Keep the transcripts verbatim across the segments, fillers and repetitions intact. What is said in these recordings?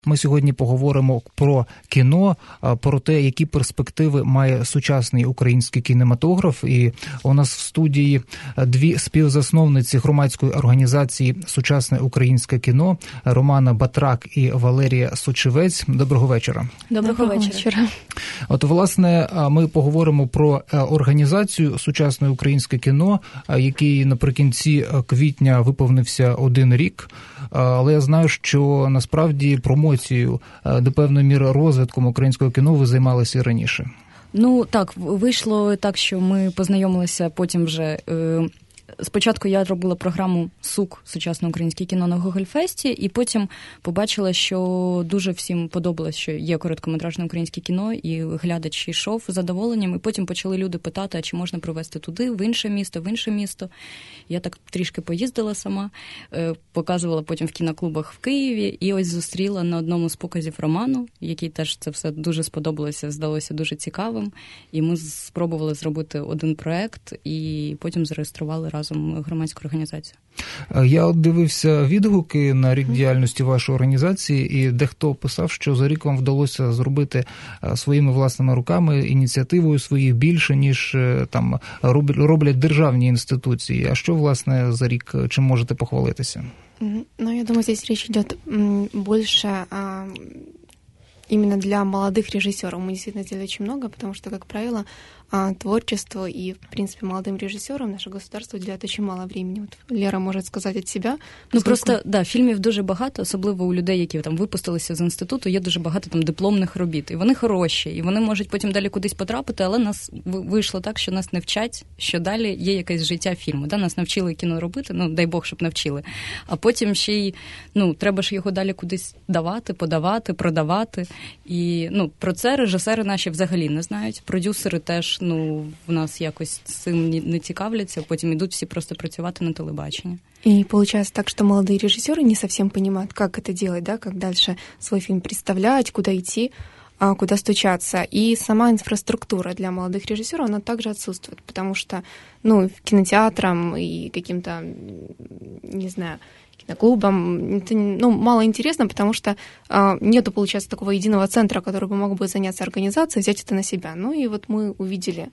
Ми сьогодні поговоримо про кіно, про те, які перспективи має сучасний український кінематограф. І у нас в студії дві співзасновниці громадської організації «Сучасне українське кіно» Романа Батрак і Валерія Сочевець. Доброго вечора. Доброго, Доброго вечора. вечора. От, власне, ми поговоримо про організацію «Сучасне українське кіно», який наприкінці квітня виповнився один рік. Але я знаю, що насправді промоцією, до певної міри розвитком українського кіно ви займалися і раніше. Ну так, вийшло так, що ми познайомилися потім вже... Е... Спочатку я робила програму «СУК» «Сучасне українське кіно» на Гогольфесті, і потім побачила, що дуже всім подобалось, що є короткометражне українське кіно, і глядач йшов з задоволенням, і потім почали люди питати, а чи можна привезти туди, в інше місто, в інше місто. Я так трішки поїздила сама, показувала потім в кіноклубах в Києві, і ось зустріла на одному з показів Роману, який теж це все дуже сподобалося, здалося дуже цікавим, і ми спробували зробити один проект, і потім зареєстрували разом громадську організацію. Я от дивився відгуки на рік діяльності вашої організації, і дехто писав, що за рік вам вдалося зробити своїми власними руками, ініціативою своєю більше, ніж там роблять державні інституції. А що, власне, за рік, чим можете похвалитися? Ну, я думаю, здесь речь идет больше именно для молодых режиссеров. Мы действительно сделали очень много, потому что, как правило, творчество и, в принципе, молодым режиссерам наше государство уделяет очень мало времени. Вот Лера може сказати від себе. Ну, просто, да, фільмів дуже багато, особливо у людей, які там випустилися з інституту, є дуже багато там дипломних робіт. І вони хороші, і вони можуть потім далі кудись потрапити, але нас вийшло так, що нас не вчать, що далі є якесь життя фільму. Да? Нас навчили кіно робити, ну, дай Бог, щоб навчили. А потім ще й, ну, треба ж його далі кудись давати, подавати, продавати. І, ну, про це режисери наші взагалі не знають. Продюсери теж, ну, в нас якось цим не цікавляться, потім идут все просто працювати на телебачении. И получается так, что молодые режиссеры не совсем понимают, как это делать, да, как дальше свой фильм представлять, куда идти, куда стучаться. И сама инфраструктура для молодых режиссеров, она также отсутствует, потому что, ну, кинотеатрам и каким-то, не знаю, киноклубам это, ну, мало интересно, потому что э, нету, получается, такого единого центра, который бы мог бы заняться организацией, взять это на себя. Ну и вот мы увидели,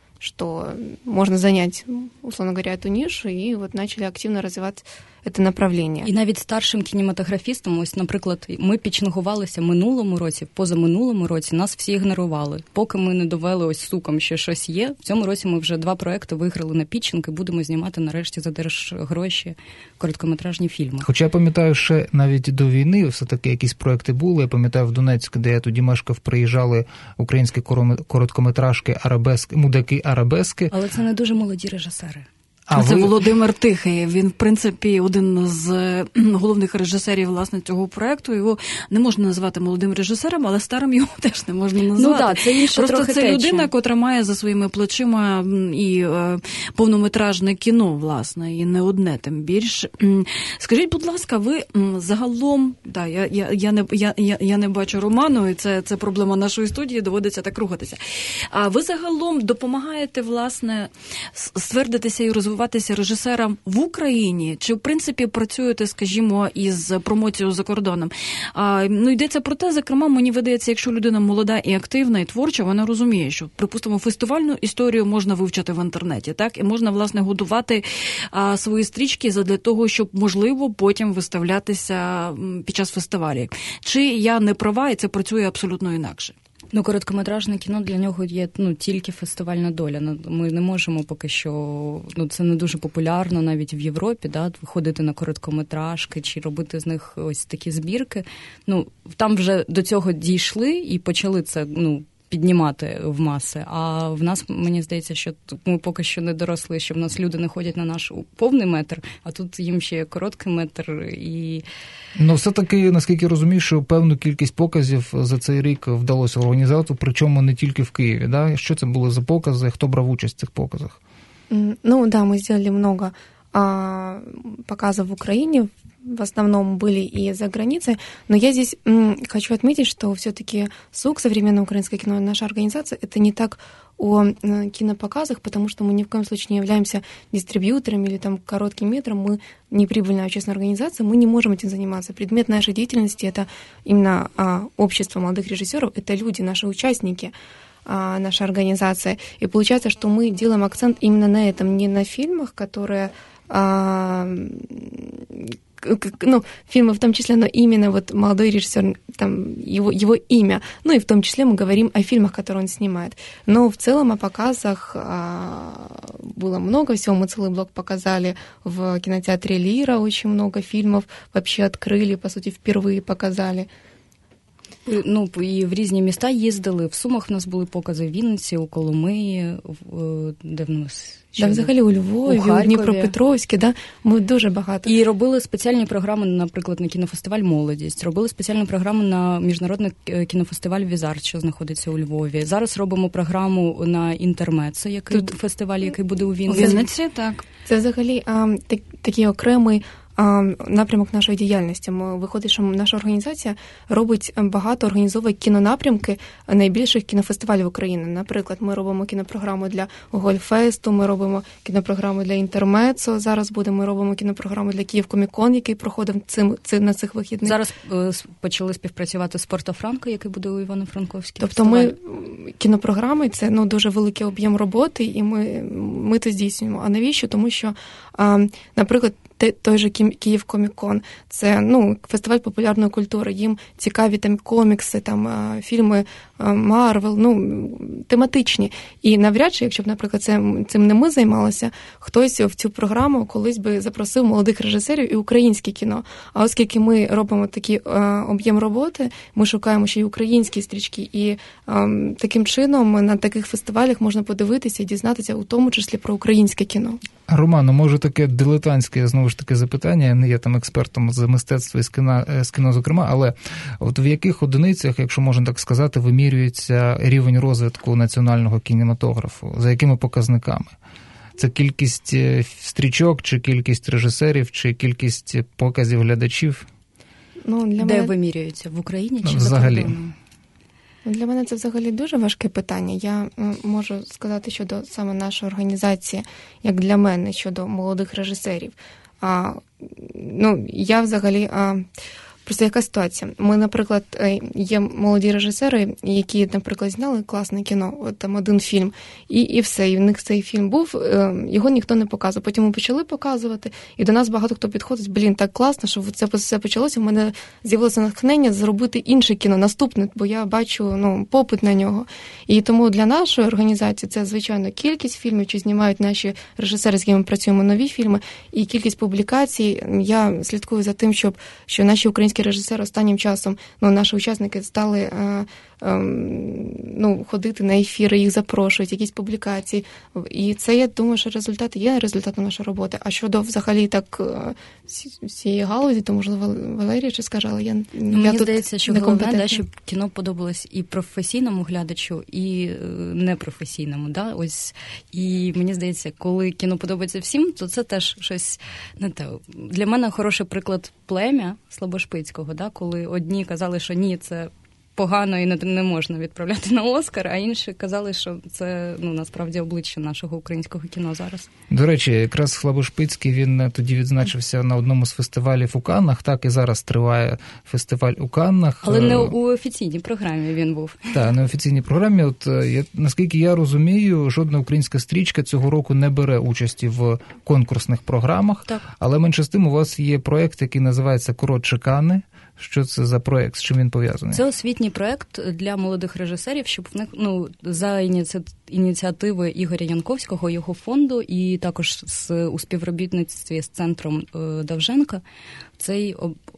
что можно занять, условно говоря, эту нишу, и вот начали активно развивать це направлення. І навіть старшим кінематографістам, ось, наприклад, ми пічингувалися минулому році, позаминулому році, нас всі ігнорували. Поки ми не довели ось «Суком», що щось є, в цьому році ми вже два проекти виграли на пітчинг і будемо знімати нарешті за держгроші короткометражні фільми. Хоча я пам'ятаю, ще навіть до війни все-таки якісь проекти були. Я пам'ятаю, в Донецьку, де я тоді мешкав, приїжджали українські короткометражки, арабески, мудаки арабески. Але це не дуже молоді режисери. А це ви... Володимир Тихий. Він, в принципі, один з головних режисерів, власне, цього проєкту. Його не можна назвати молодим режисером, але старим його теж не можна назвати. Ну, да, це інше. Просто трохи це тече. Людина, котра має за своїми плечима і е, повнометражне кіно, власне, і не одне, тим більше. Скажіть, будь ласка, ви загалом, да, я, я, я, не, я, я, я не бачу Роману, і це, це проблема нашої студії, доводиться так рухатися. А ви загалом допомагаєте, власне, ствердитися і розвиватися режисерам в Україні? Чи, в принципі, працюєте, скажімо, із промоцією за кордоном? А, ну, йдеться про те, зокрема, мені видається, якщо людина молода і активна, і творча, вона розуміє, що, припустимо, фестивальну історію можна вивчати в інтернеті, так? І можна, власне, годувати а, свої стрічки задля того, щоб, можливо, потім виставлятися під час фестивалів. Чи я не права, і це працює абсолютно інакше? Ну, короткометражне кіно для нього є, ну, тільки фестивальна доля. Ми не можемо поки що, ну, це не дуже популярно навіть в Європі, да, ходити на короткометражки чи робити з них ось такі збірки. Ну, там вже до цього дійшли і почали це, ну, піднімати в маси. А в нас, мені здається, що ми поки що не доросли, що в нас люди не ходять на наш повний метр, а тут їм ще короткий метр. І... Ну, все-таки, наскільки я розумію, що певну кількість показів за цей рік вдалося організувати, причому не тільки в Києві. Да? Що це були за покази? Хто брав участь в цих показах? Ну, да, мы сделали много показов в Украине, в основном были и за границей, но я здесь м, хочу отметить, что все-таки СУК, современное украинское кино, наша организация, это не так о э, кинопоказах, потому что мы ни в коем случае не являемся дистрибьютором или там коротким метром, мы не прибыльная общественная организация, мы не можем этим заниматься. Предмет нашей деятельности это именно а, общество молодых режиссеров, это люди, наши участники, а, наша организация. И получается, что мы делаем акцент именно на этом, не на фильмах, которые а, ну, фильмы в том числе, но именно вот молодой режиссер, там, его, его имя. Ну и в том числе мы говорим о фильмах, которые он снимает. Но в целом о показах а, было много всего. Мы целый блок показали в кинотеатре «Лира», очень много фильмов вообще открыли, по суті, впервые показали. Ну, і в різні міста їздили. В Сумах в нас були покази, в Вінниці, у Коломиї, в, де в нас... Да, взагалі у Львові, у, у Дніпропетровській, да, ми дуже багато. І робили спеціальні програми, наприклад, на кінофестиваль «Молодість», робили спеціальну програму на міжнародний кінофестиваль «Візарт», що знаходиться у Львові. Зараз робимо програму на «Інтермецо», який Тут... фестиваль, який буде у Вінниці. У Вінниці, так. Це взагалі а, так, такий окремий напрямок нашої діяльності. Ми виходить, що наша організація робить багато, організовує кінонапрямки найбільших кінофестивалів України. Наприклад, ми робимо кінопрограму для Гольфесту, ми робимо кінопрограму для Інтермецо, зараз буде, ми робимо кінопрограму для Київ Комікон, який проходив цим, цим, на цих вихідних. Зараз е, почали співпрацювати з Порто-Франко, який буде у Івано-Франковській. Тобто ми, кінопрограми, це ну, дуже великий об'єм роботи, і ми, ми це здійснюємо. А навіщо? Тому що, а, наприклад, той же Київ Комікон, це ну, фестиваль популярної культури, їм цікаві там комікси, там фільми Марвел, ну, тематичні. І навряд чи, якщо б, наприклад, це, цим не ми займалися, хтось в цю програму колись би запросив молодих режисерів і українське кіно. А оскільки ми робимо такий об'єм роботи, ми шукаємо ще й українські стрічки, і таким чином на таких фестивалях можна подивитися і дізнатися, у тому числі про українське кіно. Романо, може таке дилетантське, знову ж таки, запитання, я не є там експертом з мистецтва і з кіно, з кіно, зокрема, але от в яких одиницях, якщо можна так сказати, вимірюється рівень розвитку національного кінематографу? За якими показниками? Це кількість стрічок, чи кількість режисерів, чи кількість показів глядачів? Ну, для Де мене... вимірюється? В Україні чи ну, взагалі? за кордоном? Для мене це взагалі дуже важке питання. Я можу сказати щодо саме нашої організації, як для мене, щодо молодих режисерів. А, ну, я взагалі... А, просто яка ситуація? Ми, наприклад, є молоді режисери, які, наприклад, зняли класне кіно, от там один фільм, і, і все, і в них цей фільм був, його ніхто не показував. Потім ми почали показувати, і до нас багато хто підходить, блін, так класно, що це все почалося, в мене з'явилося натхнення зробити інше кіно, наступне, бо я бачу, ну, попит на нього. І тому для нашої організації це, звичайно, кількість фільмів, чи знімають наші режисери, з якими ми працюємо, нові фільми, і кількість публікацій. Я слідкую за тим, щоб що наші українські режисери останнім часом, ну, наші учасники стали е, е, ну, ходити на ефіри, їх запрошують, якісь публікації. І це, я думаю, що результат є результатом нашої роботи. А щодо взагалі так всієї галузі, то, можливо, Валерія ще скаже, але я, ну, я мені тут здається, що головне, да, щоб кіно подобалось і професійному глядачу, і непрофесійному. Да? Ось, і мені здається, коли кіно подобається всім, то це теж щось не те. Для мене хороший приклад «Плем'я» Слабошпицького, да? Коли одні казали, що ні, це погано і не, не можна відправляти на Оскар, а інші казали, що це, ну, насправді обличчя нашого українського кіно зараз. До речі, якраз Слабошпицький, він тоді відзначився на одному з фестивалів у Каннах, так і зараз триває фестиваль у Каннах. Але не у офіційній програмі він був. Так, не у офіційній програмі. От, я, наскільки я розумію, жодна українська стрічка цього року не бере участі в конкурсних програмах, так. Але менше з тим у вас є проєкт, який називається «Коротше Канни». Що це за проєкт, з чим він пов'язаний? Це освітній проєкт для молодих режисерів, щоб в них, ну, за ініціативи Ігоря Янковського, його фонду, і також з, у співробітництві з центром Довженка, цей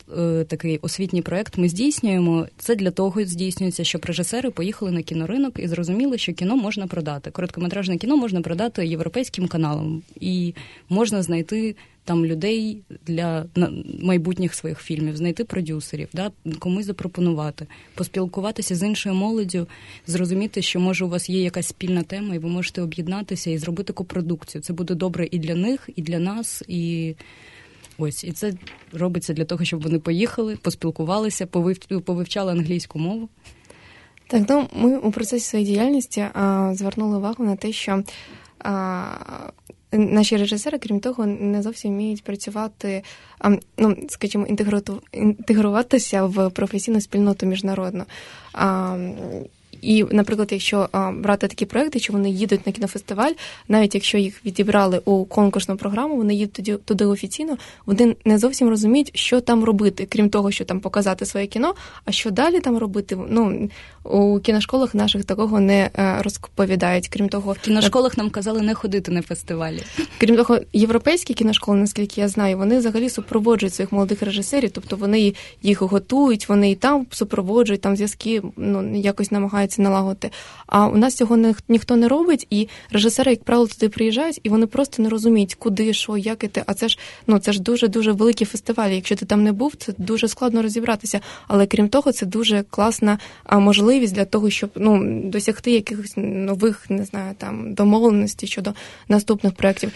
е, такий освітній проект ми здійснюємо. Це для того здійснюється, щоб режисери поїхали на кіноринок і зрозуміли, що кіно можна продати. Короткометражне кіно можна продати європейським каналам. І можна знайти там людей для майбутніх своїх фільмів, знайти продюсерів, да, комусь запропонувати, поспілкуватися з іншою молоддю, зрозуміти, що, може, у вас є якась спільна тема, і ви можете об'єднатися і зробити копродукцію. Це буде добре і для них, і для нас, і ось. І це робиться для того, щоб вони поїхали, поспілкувалися, повивчали англійську мову. Так, ну, ми у процесі своєї діяльності а, звернули увагу на те, що а, наші режисери, крім того, не зовсім вміють працювати, а, ну, скажімо, інтегруватися в професійну спільноту міжнародну. А, І, наприклад, якщо а, брати такі проекти, що вони їдуть на кінофестиваль, навіть якщо їх відібрали у конкурсну програму, вони їдуть туди, туди офіційно, вони не зовсім розуміють, що там робити, крім того, що там показати своє кіно, а що далі там робити. Ну, у кіношколах наших такого не розповідають. Крім того, в кіношколах нам казали не ходити на фестивалі. Крім того, європейські кіношколи, наскільки я знаю, вони взагалі супроводжують своїх молодих режисерів, тобто вони їх готують, вони і там супроводжують, там зв'язки, ну, якось намагаються налагодити. А у нас цього не, ніхто не робить, і режисери, як правило, туди приїжджають, і вони просто не розуміють, куди, що, як іти. А це ж, ну, це ж дуже-дуже великі фестивалі. Якщо ти там не був, це дуже складно розібратися. Але крім того, це дуже класна можливість для того, щоб, ну, досягти якихось нових, не знаю, там, домовленостей щодо наступних проєктів.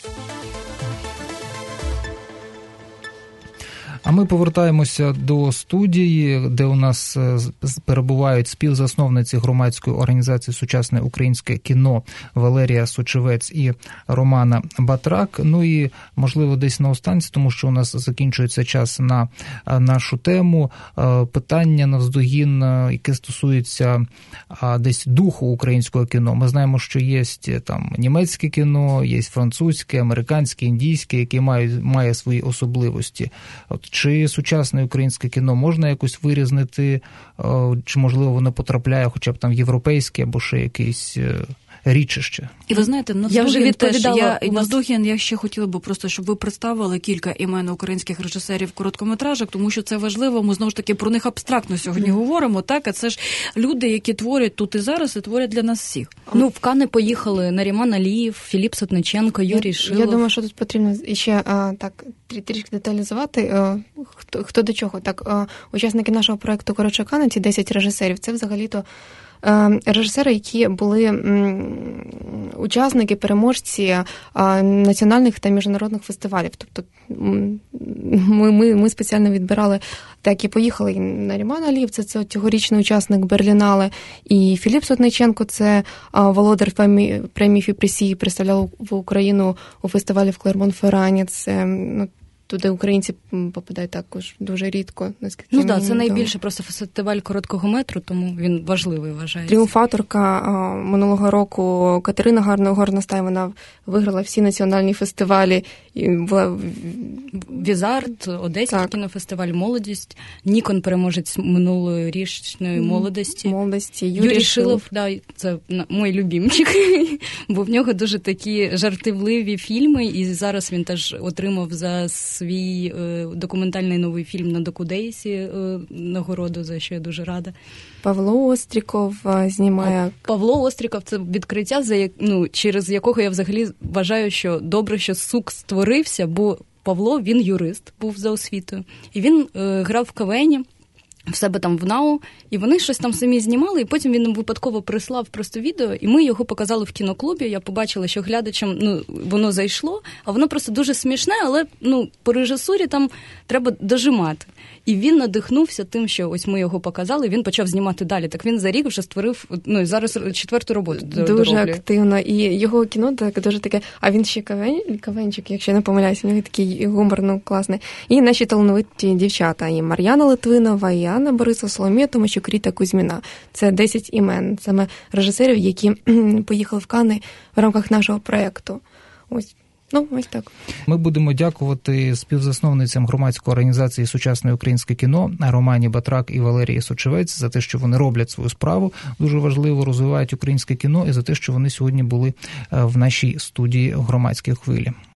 А ми повертаємося до студії, де у нас перебувають співзасновниці громадської організації «Сучасне українське кіно» Валерія Сочевець і Романа Батрак. Ну і, можливо, десь на останці, тому що у нас закінчується час на нашу тему, питання навздогін, яке стосується десь духу українського кіно. Ми знаємо, що є там німецьке кіно, є французьке, американське, індійське, яке має, має свої особливості. От чи сучасне українське кіно можна якось вирізнити, чи, можливо, воно потрапляє хоча б там в європейське або ще якийсь річище? І ви знаєте, я вже відповідала. Я, і Наздогін, я ще хотіла би просто, щоб ви представили кілька імен українських режисерів короткометражок, тому що це важливо, ми знову ж таки про них абстрактно сьогодні mm. говоримо, так, а це ж люди, які творять тут і зараз, і творять для нас всіх. Ну, в Канни поїхали Наріман Алієв, Філіп Сотниченко, Юрій я, Шилов. Я думаю, що тут потрібно ще а, так трішки деталізувати, а, хто, хто до чого. Так, а, учасники нашого проєкту «Коротше Канни», ці десять режисерів, це взагалі-то режисери, які були учасники, переможці національних та міжнародних фестивалів. Тобто ми, ми, ми спеціально відбирали, так і поїхали Наріман Алієв, це, це цьогорічний учасник Берлінале, і Філіп Сотниченко, це володар премії Фіпресі, представляв в Україну у фестивалі в Клермон-Феррані. Це, ну, туди українці попадають також дуже рідко. Ну так, це найбільше просто фестиваль короткого метру, тому він важливий, вважається. Тріумфаторка минулого року Катерина Горностай, вона виграла всі національні фестивалі. І була... Візард, Одеський так. кінофестиваль «Молодість», Нікон переможець минулої річної молодості. Молодості. Юрій, Юрій Шилов, да, це мій любімчик, бо в нього дуже такі жартівливі фільми, і зараз він теж отримав за свій е, документальний новий фільм на Докудейсі е, нагороду, за що я дуже рада. Павло Остріков знімає. А Павло Остріков – це відкриття, за як, ну, через якого я взагалі вважаю, що добре, що «Сук» створився, бо Павло, він юрист, був за освітою. І він е, грав в КВНі, в себе там в НАУ, і вони щось там самі знімали, і потім він нам випадково прислав просто відео, і ми його показали в кіноклубі. Я побачила, що глядачам, ну, воно зайшло, а воно просто дуже смішне, але, ну, по режисурі там треба дожимати. І він надихнувся тим, що ось ми його показали, він почав знімати далі. Так він за рік вже створив, ну, і зараз четверту роботу дуже дороблює. Активно. І його кіно так, дуже таке, а він ще кавен, кавенчик, якщо не помиляюся, у нього такий гумор, ну, класний. І наші талановиті дівчата, і Мар'яна Литвинова, і Анна Борисова, Соломія Томащук, Ріта Кузьміна. Це десять імен, саме режисерів, які поїхали в Канни в рамках нашого проєкту. Ось. Ну, ось так. Ми будемо дякувати співзасновницям громадської організації «Сучасне українське кіно» Романі Батрак і Валерії Сочевець за те, що вони роблять свою справу, дуже важливо розвивають українське кіно, і за те, що вони сьогодні були в нашій студії «Громадської хвилі».